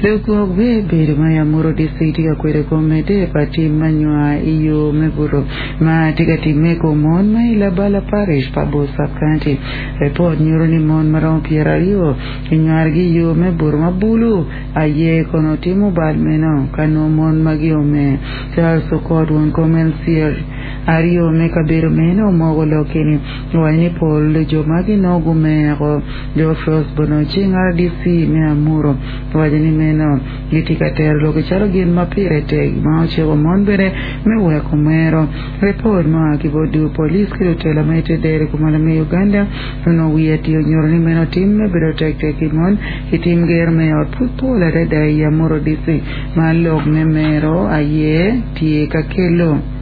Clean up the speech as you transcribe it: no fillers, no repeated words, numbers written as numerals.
Loko be maya muro di city ka kwere komete pati manywa iyo meburo ma tigati meko mon ma ila bala parish pabo subcounty report nyuro ni mon marong pierario inyargi yo meburo mabulu aye kono timu balmeno kano mon magiome sal sokod won komensier ario meka bero meno mogo lokeni wani pol jo magi no gumero jo fros bono chingar dc me amuro wajani meno litikater lo che charo gin mapire te ma ochego mon bere me we komero report ma kibodu police kilo tela mete dere kumala me Uganda no wieti nyorni meno tim me bero tekte kimon hitim ger me putola de ya muro dc ma log ne mero aye tie kakelo